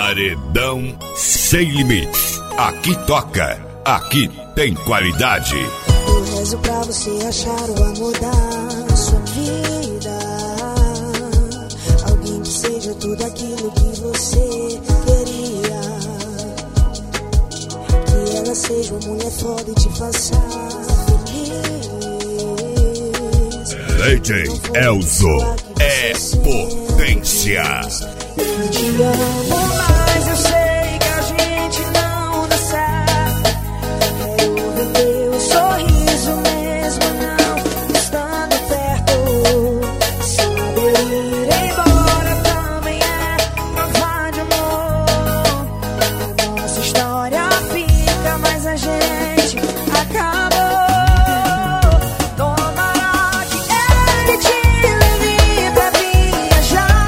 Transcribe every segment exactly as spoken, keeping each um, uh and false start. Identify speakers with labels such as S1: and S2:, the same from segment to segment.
S1: Paredão Sem Limites. Aqui toca, aqui tem qualidade.
S2: Eu rezo pra você achar o amor da sua vida. Alguém que seja tudo aquilo que você queria. Que ela seja uma mulher foda e te faça feliz.
S1: D J Elzo é potência.
S2: Eu te amo, mas eu sei que a gente não dá certo. Quero ver teu sorriso mesmo não estando perto. Saber ir embora também é prova de amor. A nossa história fica, mas a gente acabou. Tomara que ele te leve pra viajar.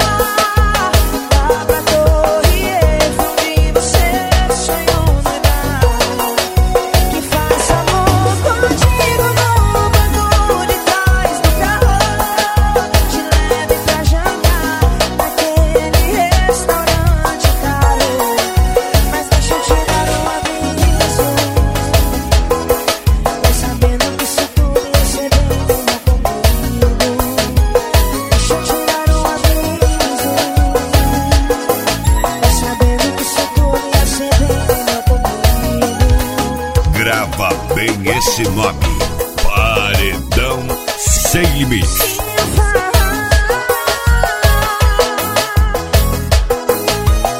S1: Grava bem esse nome: Paredão Sem Limites.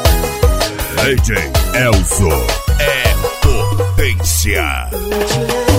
S1: D J Elzo é potência.